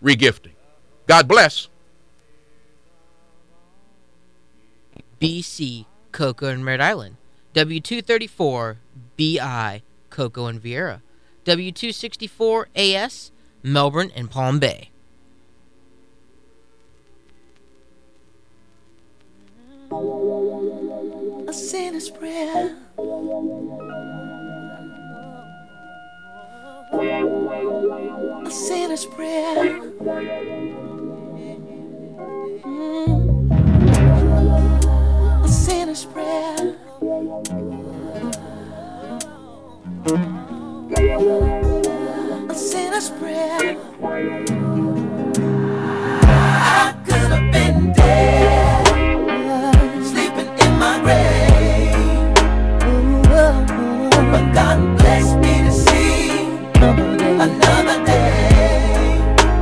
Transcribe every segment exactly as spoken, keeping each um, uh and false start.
regifting. God bless. B C, Cocoa and Merritt Island. W two thirty-four B I, Cocoa and Vieira. W two sixty-four A S, Melbourne and Palm Bay. A sinner's prayer. A sinner's prayer. Mm. A sinner's prayer. A sinner's prayer. I could have been dead, sleeping in my grave, but God blessed me to see another day.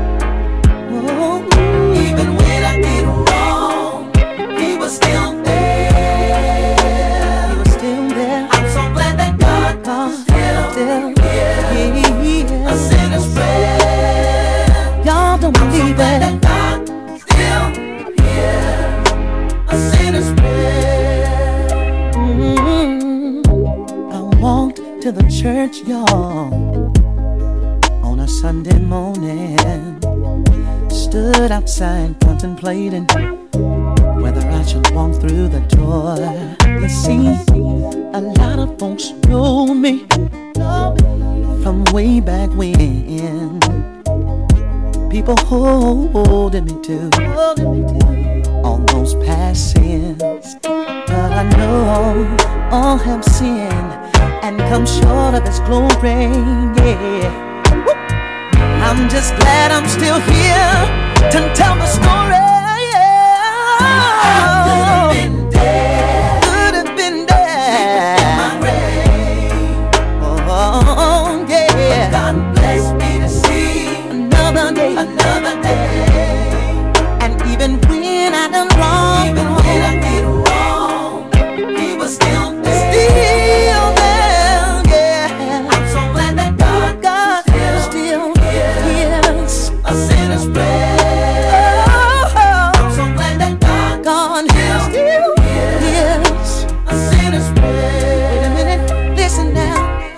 Even when I did wrong, He was still there. He was still there. I'm so glad that God, God still, still hears a sinner's prayer. Y'all don't believe that. God still hears a sinner's prayer. Mm-hmm. I walked to the church, y'all, on a Sunday morning. Stood outside contemplating whether I should walk through the door. You see, a lot of folks know me from way back when. People holding me to all those past sins. But I know all have sinned and come short of His glory, yeah. I'm just glad I'm still here to tell the story. I could have been dead, could have been dead, in my grave. Oh, yeah. But God blessed me to see another day, another day. And even when I done wrong, even when I did wrong, He was still there, still there, yeah. I'm so glad that God, God still, still hears a sinner's prayer. Oh, I'm so glad that God, God still hears a sinner's prayer. Wait a minute, listen now.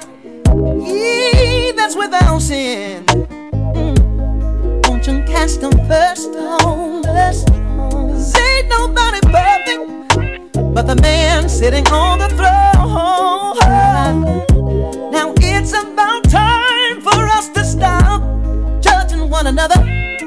He that's without sin, mm, won't you cast the first stone? Cause ain't nobody perfect but the man sitting on the throne. Now it's about time for us to stop judging one another.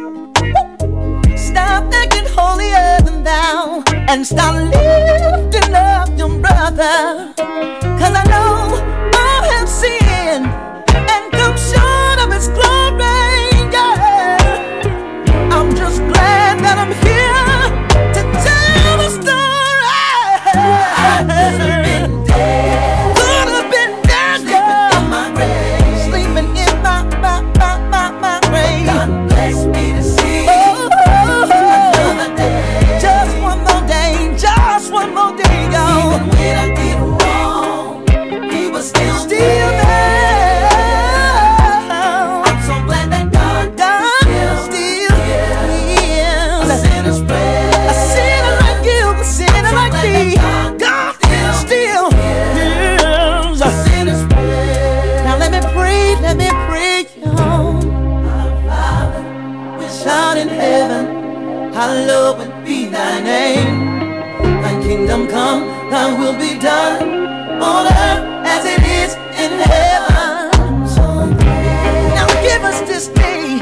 Stop acting holier than thou and start lifting up your brother. Cause I know all have sinned and come short of His glory, yeah. I'm just glad that I'm here to tell the story. I could have been dead, could have been dead, sleeping in my grave, sleeping in my, my, my, my, my grave. God bless me to see another day, just one more day, just one more day, y'all. Even when I did wrong, He was still, still there. I'm so glad that God, God still, still hears a sinner's prayer. A sinner like you, a sinner like me, God still hears a sinner's prayer. Now let me pray, let me pray, y'all. Our Father, which art in heaven, hallowed be Thy name. Thy kingdom come, Thy will be done on earth as it is in heaven. Now give us this day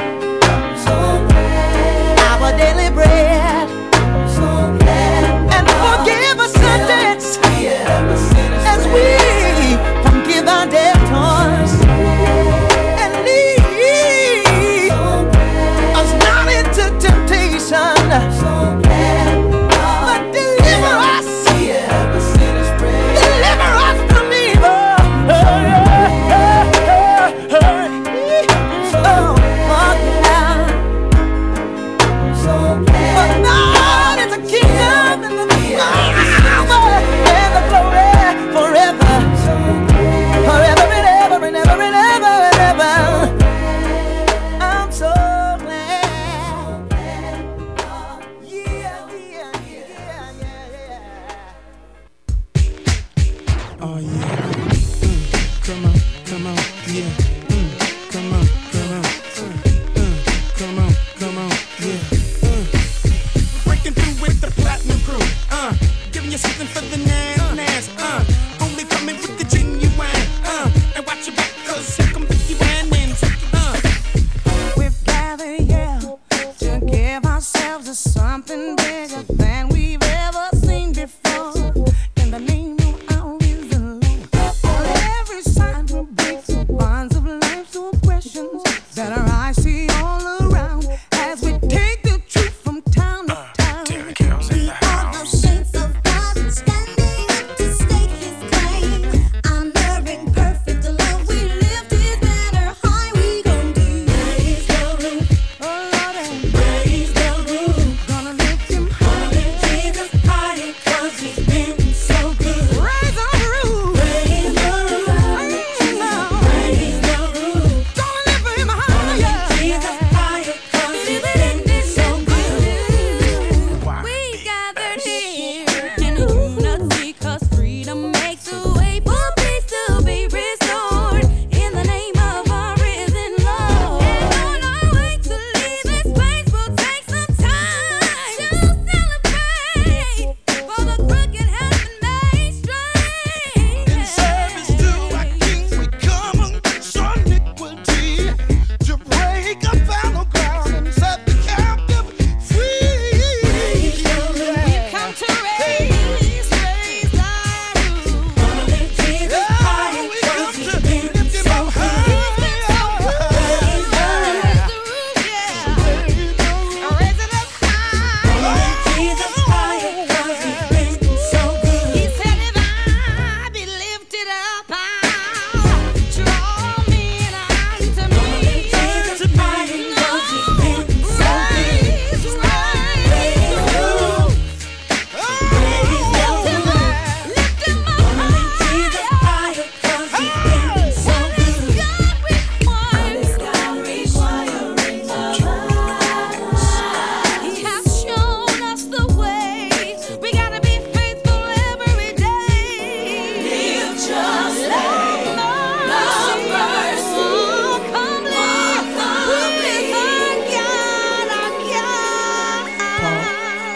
our daily bread, and forgive us our debts as we forgive our debtors, and lead us not into temptation, but deliver us, deliver us from evil.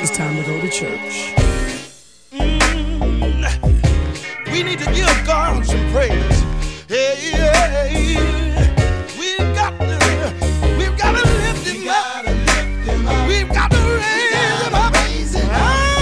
it's time to go to church. Mm, we need to give God some praise. Hey, hey, we've got to, we've got to lift him up. We've got to raise him up. Ah,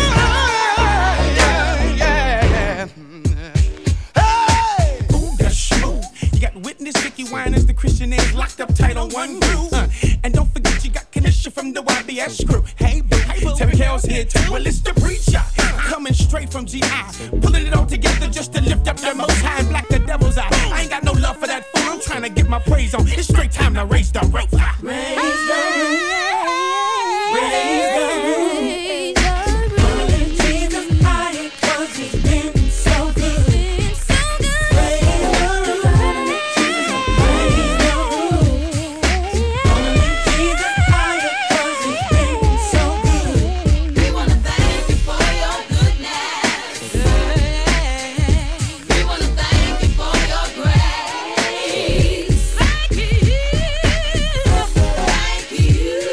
yeah, yeah, yeah. Hey! Ooh, that's smooth. You got Witness, Vicky Winans, the Christian names locked up tight on one groove. Uh, and don't forget you got connection from the Y B S crew. Hey, boo, hey, boo. Terry Hale's here too. Well, it's the preacher. Coming straight from G I. Pulling it all together just to lift up the most high and black the devil's eye. I ain't got no love for that fool. I'm trying to get my praise on. It's straight time to raise the roof. Raise the roof. Raise the roof. Only Jesus higher 'cause he's been so good. Raise the roof. Raise the roof. Only Jesus higher 'cause he's been so good. We wanna thank you for your goodness. We wanna thank you for your grace. Thank you. Thank you.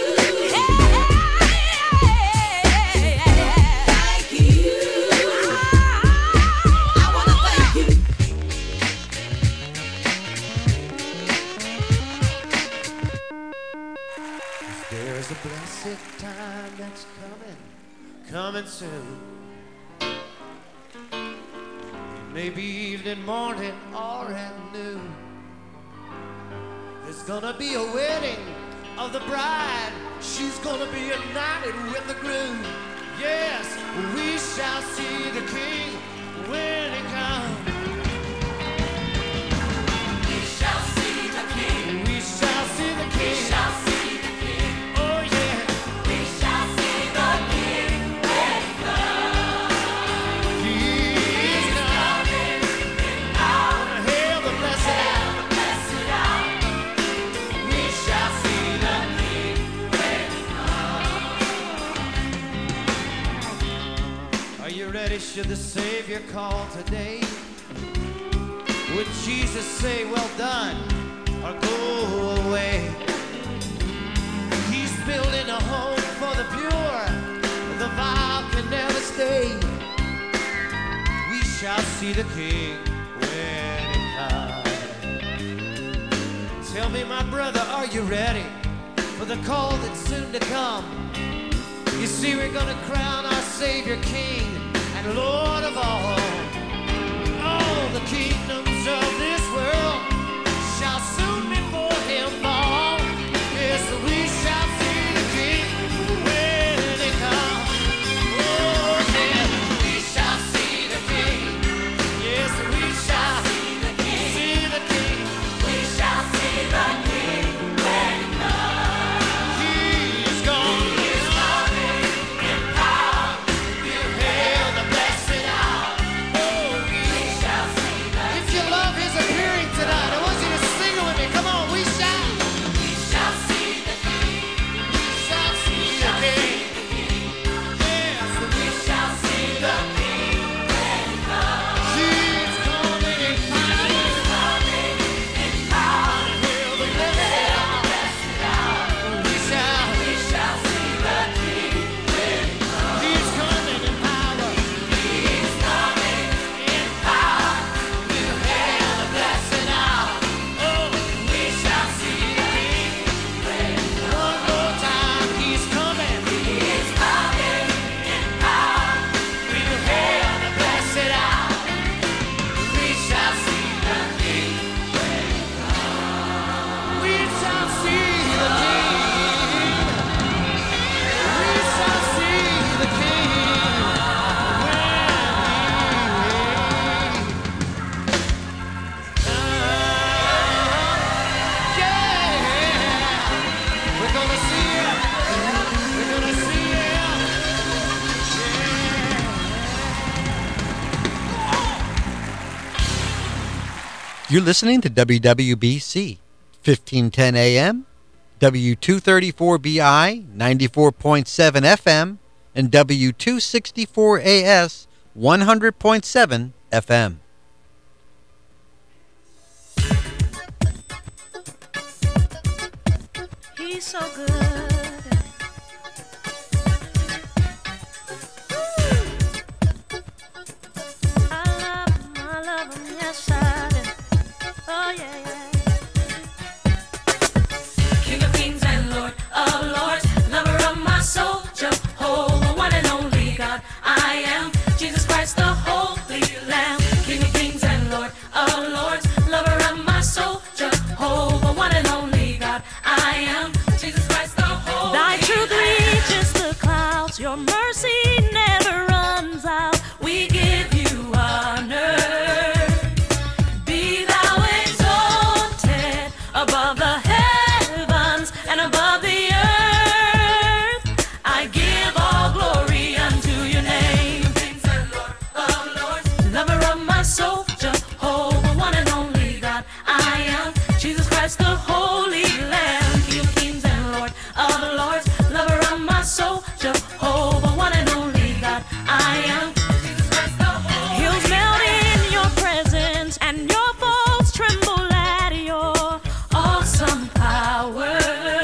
Thank you. I wanna thank you. There's a blessed time that's coming, coming soon. Maybe evening, morning, or at noon. There's gonna be a wedding of the bride. She's gonna be united with the groom. Yes, we shall see the King when he comes. We shall see the King. We shall see the We King. shall see the King. Oh yeah. We shall see the King when he comes. He's coming. Out Hail the blessed hour. the blessed hour. We shall see the King when he Are you ready? Should the Savior call today? Would Jesus say, well done, or go away? He's building a home for the pure. The vile can never stay. We shall see the King when he comes. Tell me, my brother, are you ready for the call that's soon to come? You see, we're gonna crown our Savior King and Lord of all. All the kingdoms of this world shall soon before him fall. Yes, we shall see the King when he comes. Oh, yeah, we shall see the King. Yes, we shall see the King. see the King. We shall see the King when he comes. He's gone. He's coming in power. We'll hail the blessed hour. Oh, We shall see the if you love his appearing tonight, I want you to sing it with me. Come on, we shall. We shall see the King. We shall see the King. Yes, We shall see the King when he comes. he's coming in power. He's coming in power. Hail the blessed hour. Blessed hour. We shall. We shall see the King when he comes. He's coming in power. He's coming in power. We'll hail the blessed hour. Oh, We shall see the King when he comes. one more time, he's coming. He's coming in power. We'll hail the blessed hour. We shall see the King when he comes. We shall see the King. We shall see the King when he yeah, we're gonna see him. We're gonna see him. You're listening to W W B C, fifteen ten A M, W two thirty-four B I, ninety-four point seven F M, and W two sixty-four A S, one hundred point seven F M. He's so good. I am Jesus Christ, the Holy Lamb, King of Kings and Lord of Lords, lover of my soul, Jehovah, one and only God. I am Jesus Christ, the Holy Lamb. Thy truth reaches the clouds, your mercy never runs out. We give you honor. Be thou exalted above the heavens and above the earth. I give all glory unto your name. Kings and Lord of Lords, lover of my soul, Jehovah, one and only God. I am Jesus Christ, the Holy Lamb, King of Kings and Lord of Lords, lover of my soul, Jehovah, one and only God. I am Jesus Christ, the Holy Lamb. Hills melt in your presence, and your foes tremble at your awesome power.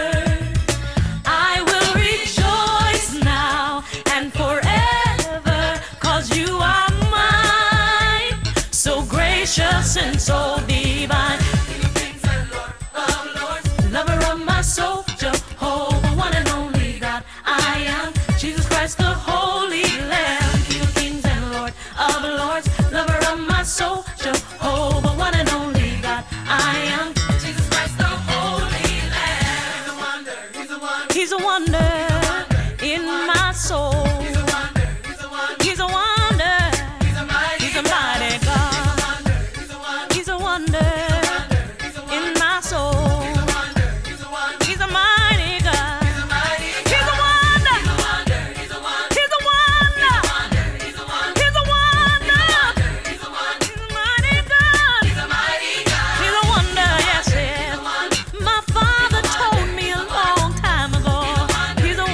I will rejoice now and forever, 'cause you are mine, so gracious and so divine. King of Kings and Lord of Lords, lover of my soul, Jehovah, one and only God. I am Jesus Christ, the Holy Lamb, King of Kings and Lord of Lords, lover of my soul, Jehovah, one and only God. I am Jesus Christ, the Holy Lamb. He's a wonder, he's a wonder, he's a wonder in my soul. He's a wonder, he's a wonder, he's a wonder, he's a mighty, he's a mighty God. He's a wonder, he's a wonder in my soul. He's a wonder, he's a wonder, he's a mighty God. He's a mighty God. He's a wonder, he's a wonder, he's a wonder, he's a wonder, he's a wonder, he's a wonder, he's a wonder, he's a mighty God. He's a mighty God. He's a wonder, yes, yes. My Father told me a long time ago. He's a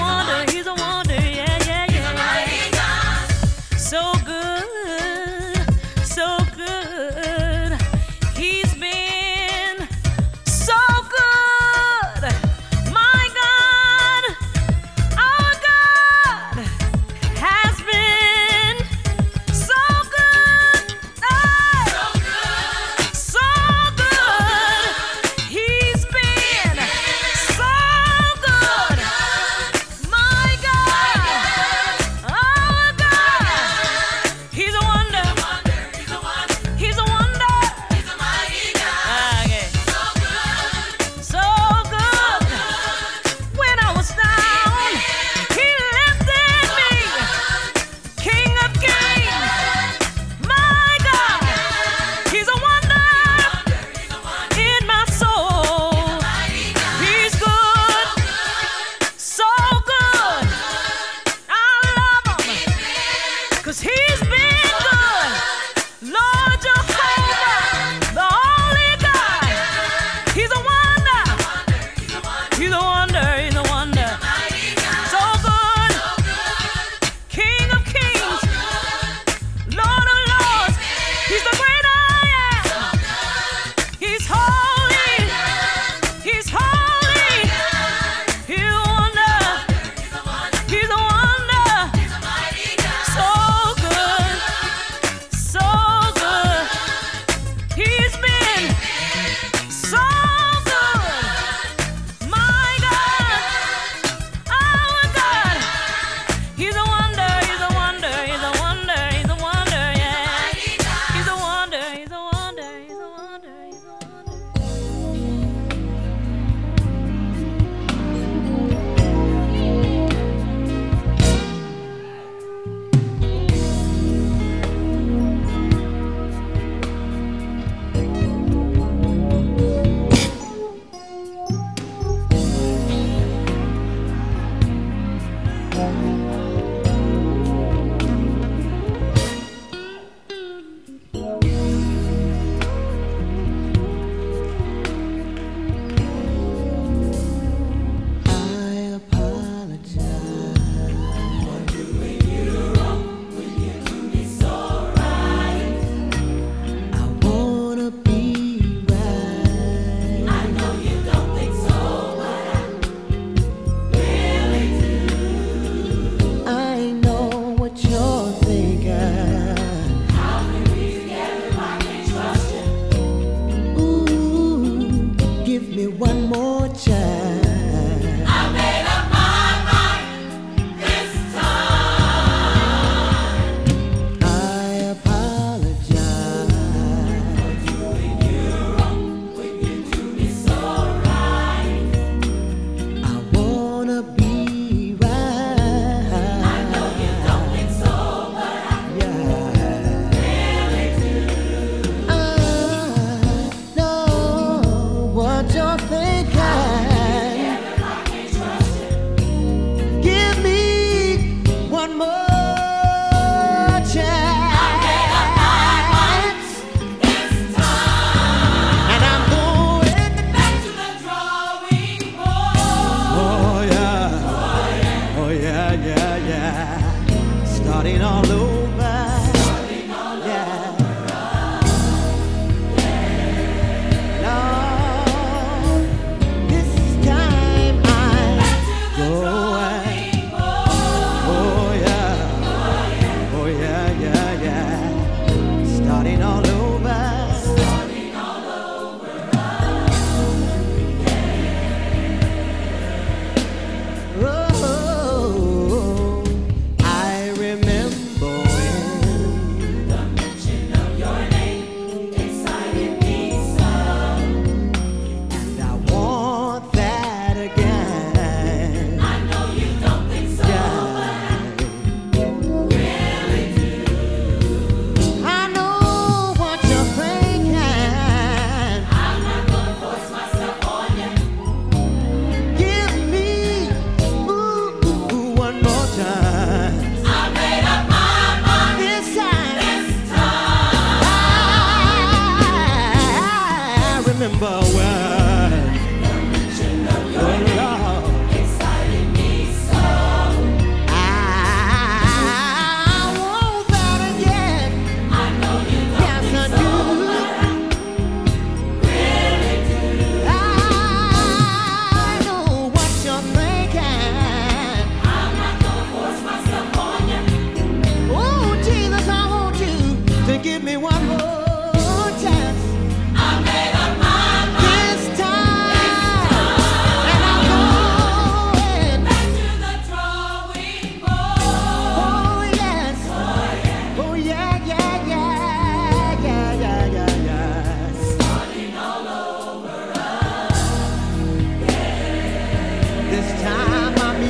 can. I'm not gonna force myself on you. Oh, Jesus, I want you to give me one more chance. I made up my mind this time, and I'm going back to the drawing board. Oh yes, oh yeah, yeah, yeah, yeah, yeah, yeah, yeah. Starting all over again. This time I'm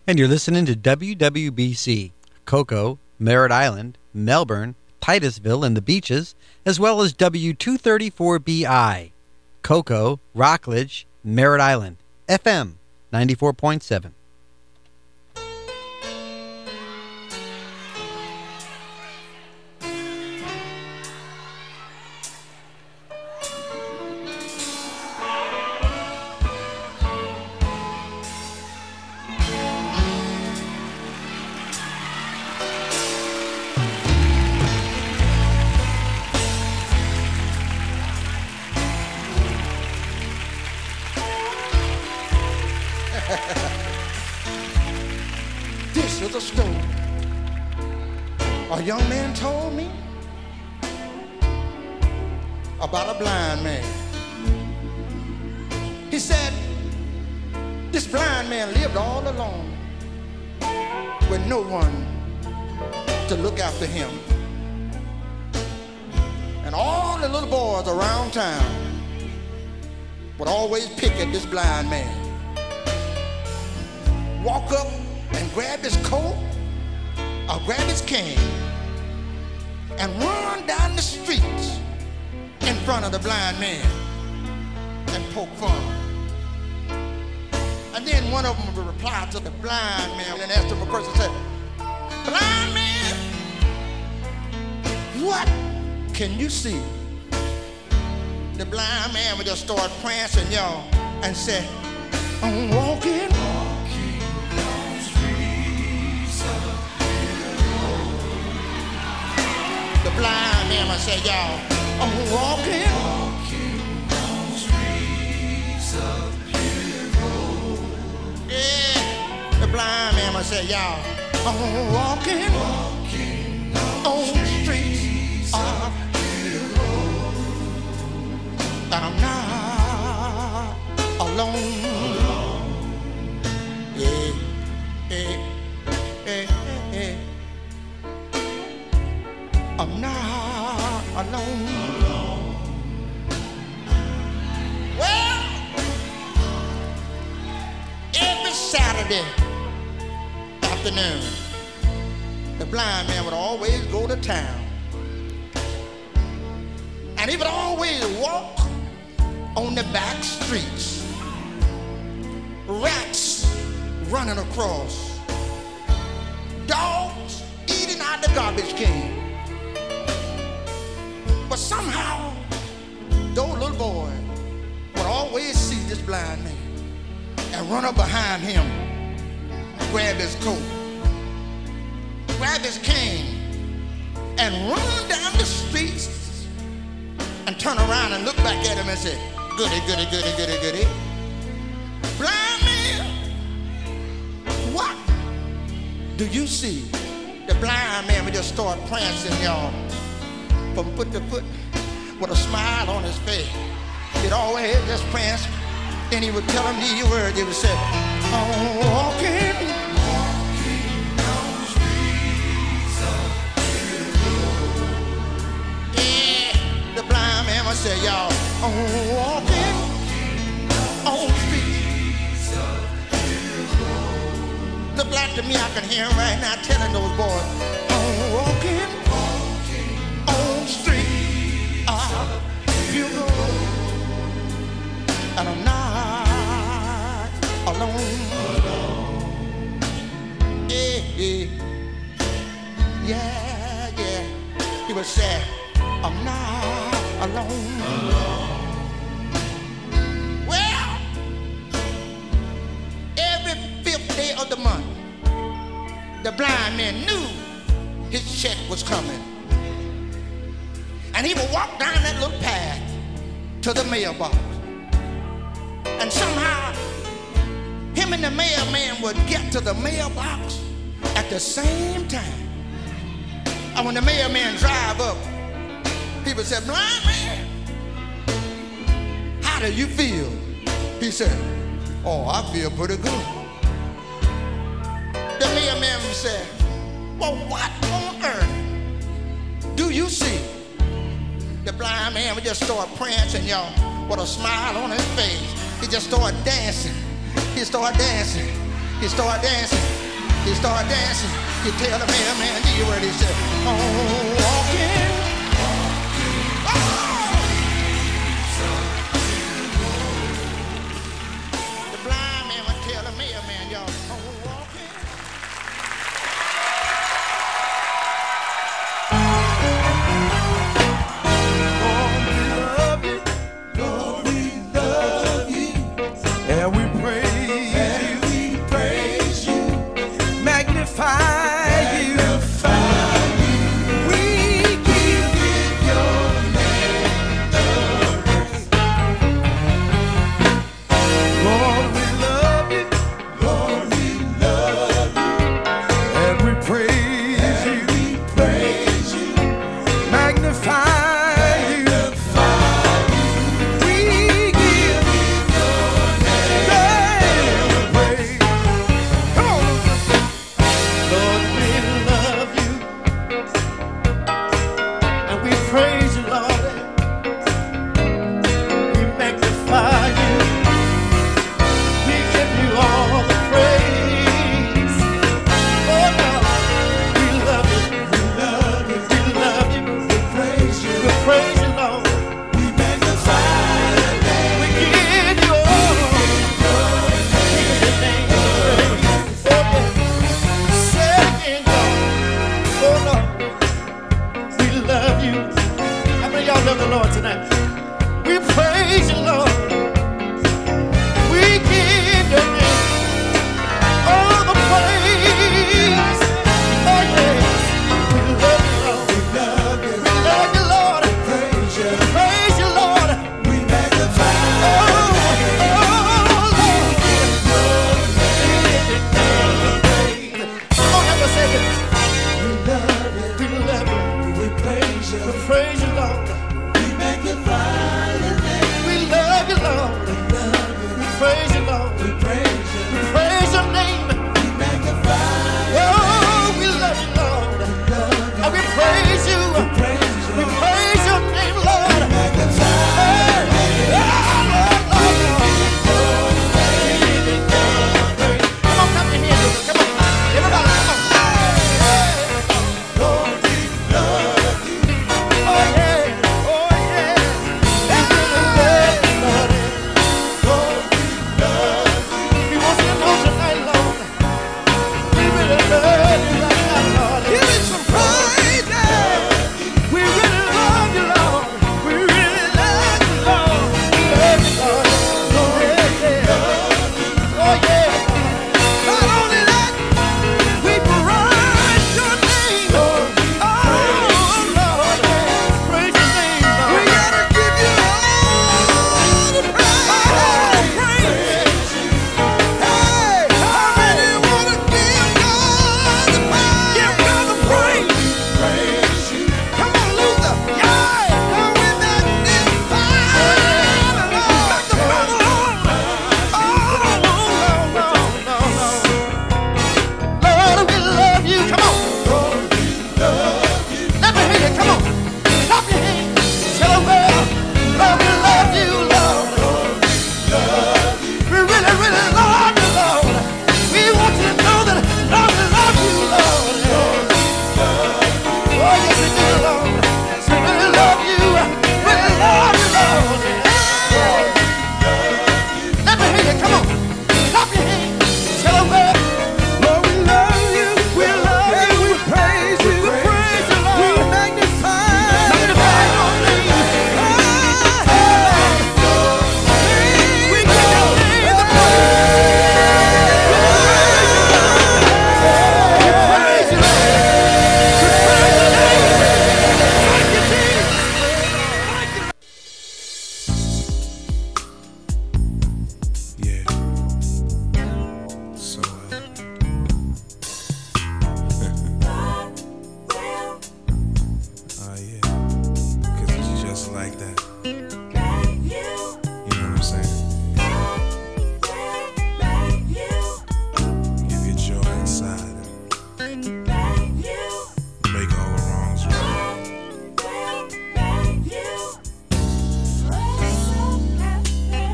And you're listening to W W B C, Cocoa, Merritt Island, Melbourne, Titusville, and the Beaches, as well as W two thirty-four B I, Cocoa, Rockledge, Merritt Island, F M ninety-four point seven. This is a story a young man told me about a blind man. He said this blind man lived all alone with no one to look after him. And all the little boys around town would always pick at this blind man. Walk up and grab his coat or grab his cane and run down the streets in front of the blind man and poke fun. And then one of them would reply to the blind man and ask him a question, said, "Blind man, what can you see?" The blind man would just start prancing, y'all, and say, "I'm walking." The blind man would say, y'all, "I'm walking, walking on the streets of Hero." Yeah, the blind man would say, y'all, "I'm walking, walking on the streets of Hero." And I'm not alone. alone. Yeah, yeah, yeah, yeah. I'm not alone. alone. Well, every Saturday afternoon, the blind man would always go to town. And he would always walk on the back streets. Rats running across. Dogs eating out the garbage can. But somehow, those little boys would always see this blind man and run up behind him, grab his coat, grab his cane, and run down the streets and turn around and look back at him and say, "Goody, goody, goody, goody, goody. Blind man, what do you see?" The blind man would just start prancing, y'all, from foot to foot, with a smile on his face. He'd always just prance. Then he would tell him these words. He would say, "I'm walking, walking on the streets of Hero." Yeah, the blind man would say, y'all, "I'm walking, walking on the streets of Hero." Look like to me, I can hear him right now telling those boys, "I'm walking, street of Hero." And I'm not alone. alone. Yeah, yeah, yeah, yeah. He would say, "I'm not alone. alone." Well, every fifth day of the month, the blind man knew his check was coming. And he would walk down that little path to the mailbox. And somehow, him and the mailman would get to the mailbox at the same time. And when the mailman drive up, he would say, "Blind man, how do you feel?" He said, "Oh, I feel pretty good." The mailman would say, "Well, what on earth do you see?" The blind man would just start prancing, y'all, with a smile on his face. He just started dancing. He started dancing. He started dancing. they start dancing, you tell the mailman, do you ready? He said, oh, walking. The blind man would tell the mailman, y'all, oh, walking. Lord, we love you, and we praise and we praise you, magnify you, magnify you. We give your name the praise. Lord, we love you, Lord, we love you, and we praise and you, we praise you, magnify.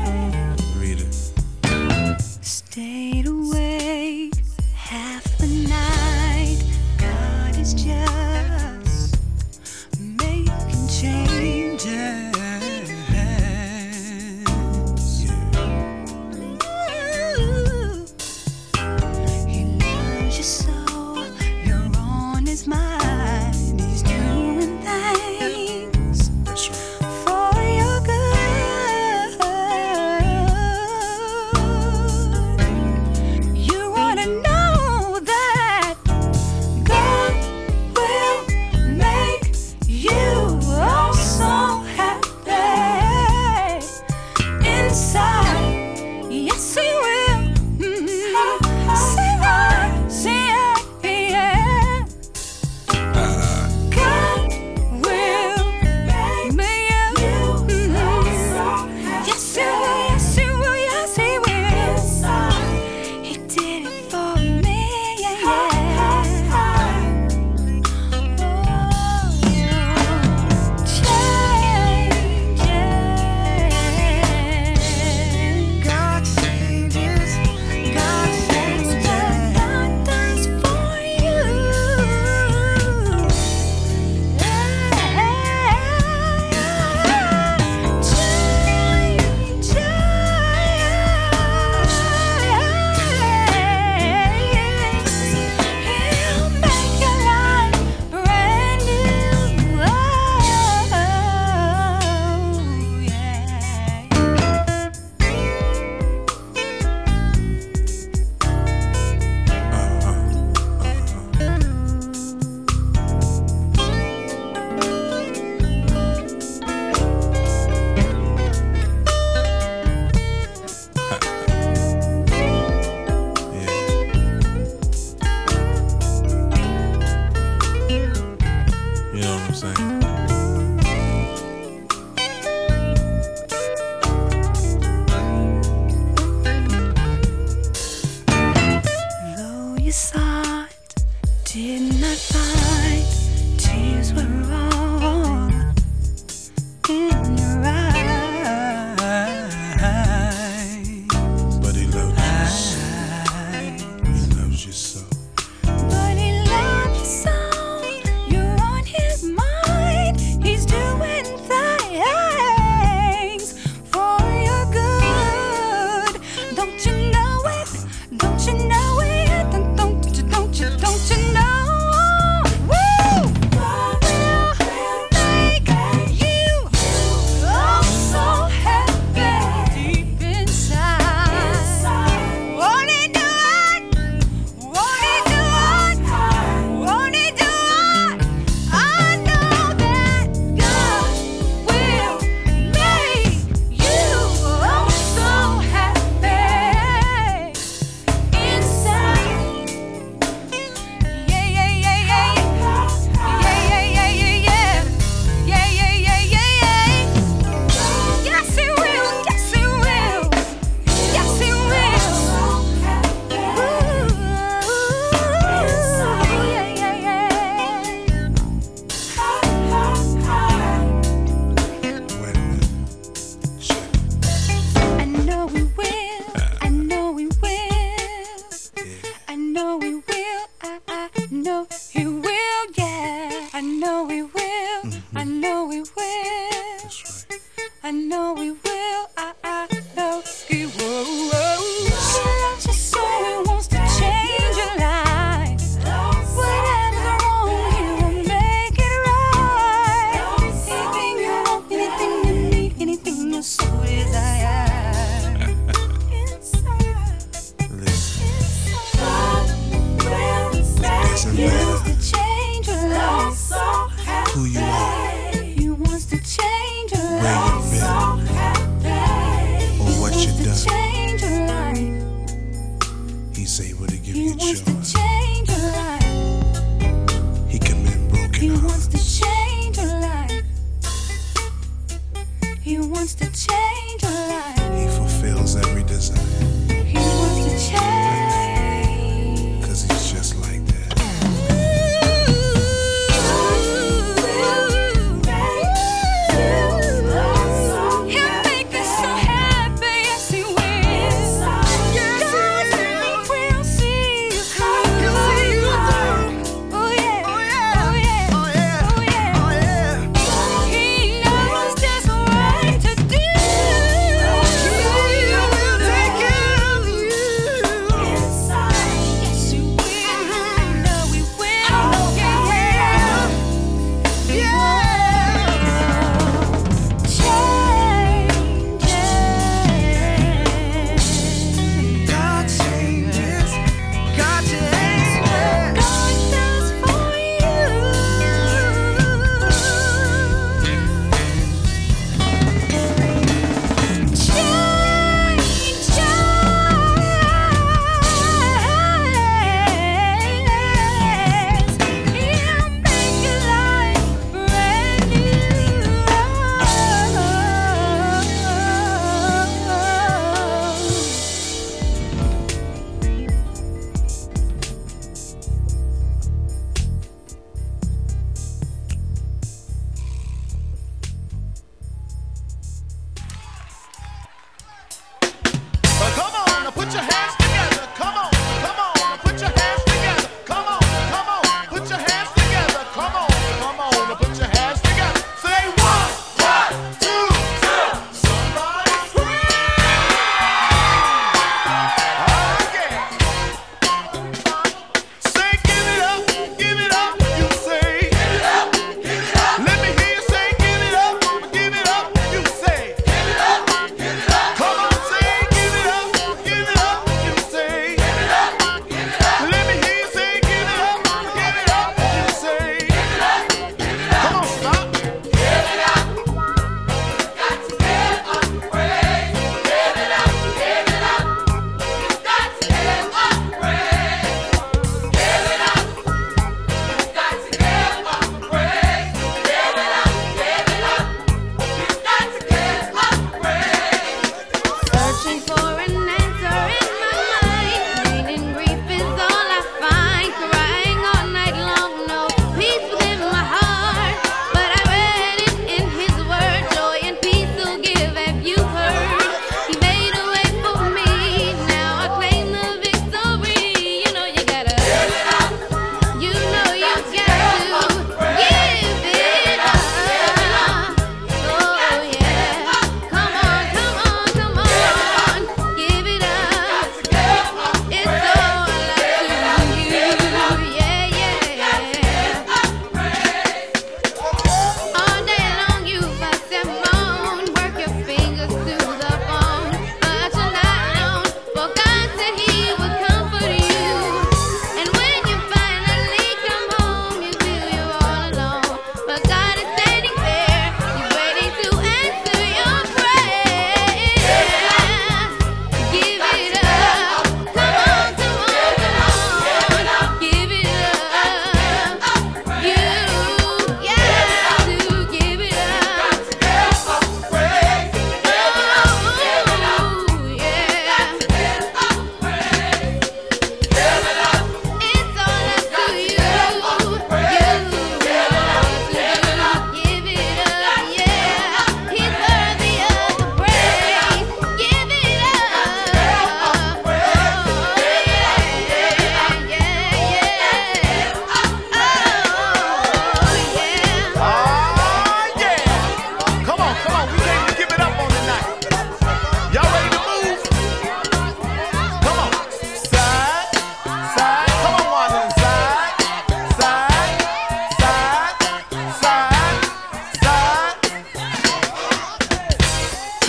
Stayed awake half the night.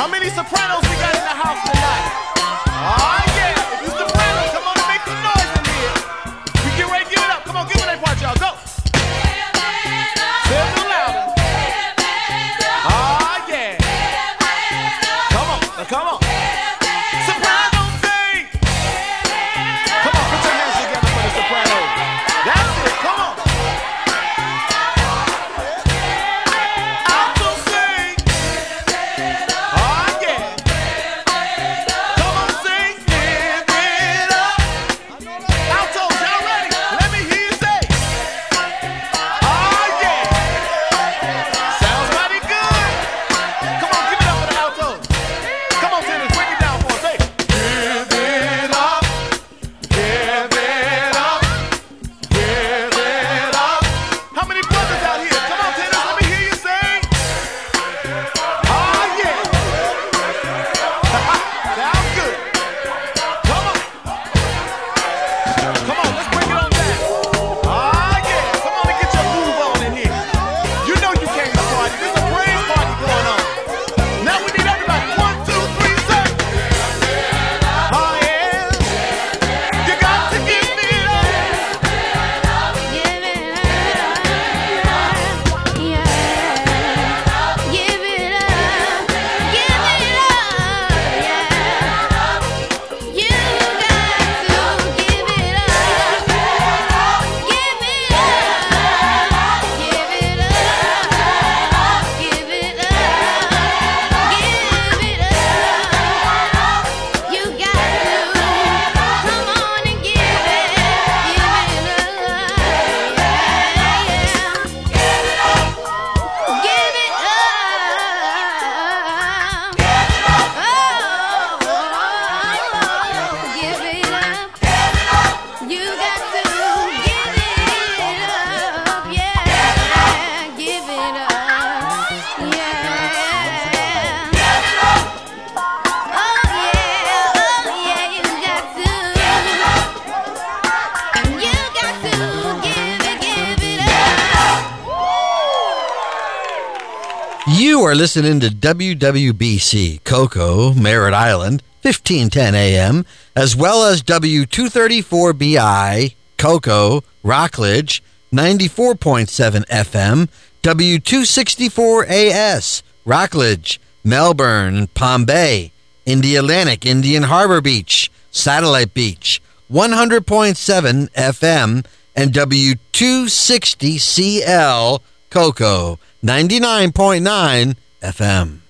How many sopranos we got in the house tonight? Oh yeah, if you sopranos, come on and make some noise in here. We get ready, give it up. Come on, give it that part, y'all. Go. Say it a little louder. Oh yeah. Come on, now come on. Soprano sing. Come on, put your hands together for the sopranos. That's it. Come on. Alto sing. Oh yeah. Come on, sing. Give it up. Altos, y'all ready? Let me hear you say. Oh yeah. Sounds mighty good. Come on, give it up for the altos. Come on, tenors, break it down for us. Say, give it up. Give it up. Give it up. How many brothers out here? Come on, tenors, let me hear you sing. Oh yeah. Sounds good. Come on. Come on, let's bring it on back. Oh yeah. Come on and get your groove on in here. You know you came to party. There's a praise party going on. Now we need everybody. One, two, three, say. Oh yeah. You got to give it up. Give it up, yeah. Give it up, give it up, yeah. You got to give it up. Give it up, give it up, give it up, give it up. You got to come on and give it, give it up, yeah, yeah. Give it up. Oh, give it up. You got to give it up. Yeah, give it up. Yeah. Oh yeah, oh yeah, you got to. You got to give it, give it up. You are listening to W W B C Cocoa, Merritt Island, fifteen ten A M, as well as W two thirty-four B I, Cocoa, Rockledge, ninety-four point seven F M, W two sixty-four A S, Rockledge, Melbourne, Palm Bay, Indialantic, Indian Harbor Beach, Satellite Beach, one hundred point seven F M, and W two sixty C L, Cocoa, ninety-nine point nine F M.